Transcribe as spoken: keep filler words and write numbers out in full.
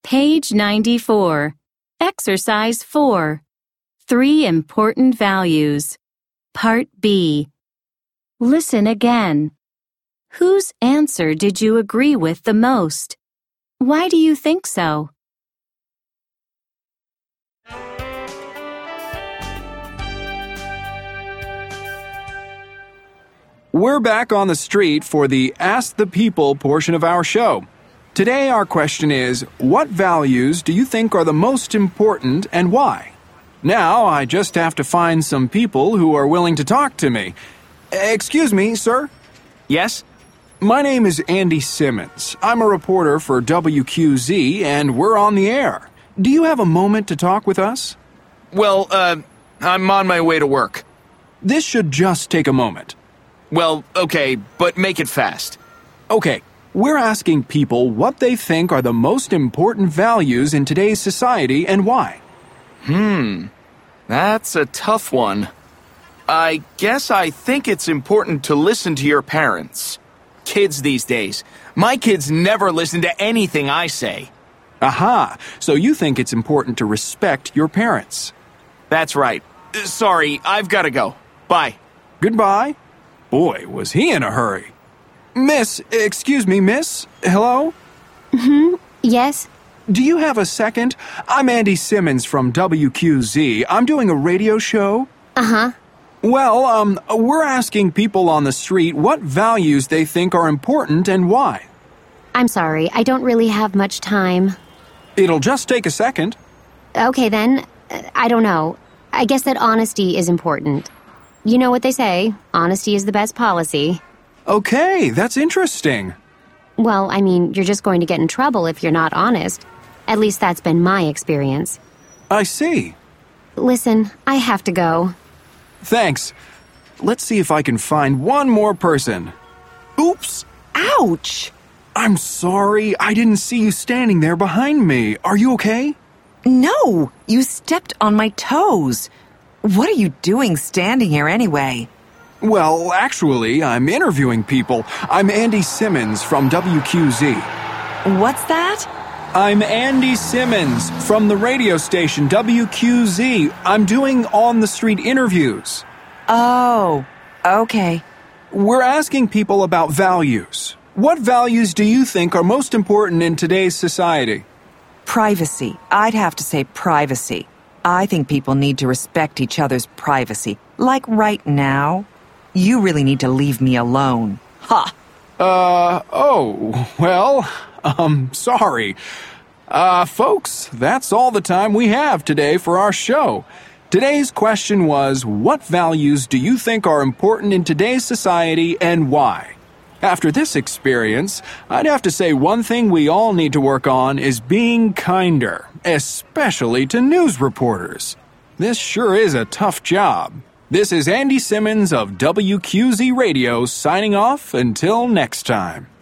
Page ninety-four. Exercise four. Three important values. Part B. Listen again. Whose answer did you agree with the most? Why do you think so? We're back on the street for the Ask the People portion of our show. Today our question is, what values do you think are the most important and why? Now I just have to find some people who are willing to talk to me. Excuse me, sir? Yes? My name is Andy Simmons. I'm a reporter for W Q Z and we're on the air. Do you have a moment to talk with us? Well, uh, I'm on my way to work. This should just take a moment. Well, okay, but make it fast. Okay, we're asking people what they think are the most important values in today's society and why. Hmm, that's a tough one. I guess I think it's important to listen to your parents. Kids these days. My kids never listen to anything I say. Aha, so you think it's important to respect your parents. That's right. Sorry, I've got to go. Bye. Goodbye. Boy, was he in a hurry. Miss, excuse me, miss? Hello? Mm-hmm. Yes? Do you have a second? I'm Andy Simmons from W Q Z. I'm doing a radio show. Uh-huh. Well, um, we're asking people on the street what values they think are important and why. I'm sorry, I don't really have much time. It'll just take a second. Okay, then. I don't know. I guess that honesty is important. You know what they say, honesty is the best policy. Okay, that's interesting. Well, I mean, you're just going to get in trouble if you're not honest. At least that's been my experience. I see. Listen, I have to go. Thanks. Let's see if I can find one more person. Oops! Ouch! I'm sorry, I didn't see you standing there behind me. Are you okay? No, you stepped on my toes. What are you doing standing here anyway? Well, actually, I'm interviewing people. I'm Andy Simmons from W Q Z. What's that? I'm Andy Simmons from the radio station W Q Z. I'm doing on-the-street interviews. Oh, okay. We're asking people about values. What values do you think are most important in today's society? Privacy. I'd have to say privacy. I think people need to respect each other's privacy. Like right now. You really need to leave me alone. Ha! Uh, oh, well, um, sorry. Uh, folks, that's all the time we have today for our show. Today's question was, what values do you think are important in today's society and why? After this experience, I'd have to say one thing we all need to work on is being kinder, especially to news reporters. This sure is a tough job. This is Andy Simmons of W Q Z Radio signing off until next time.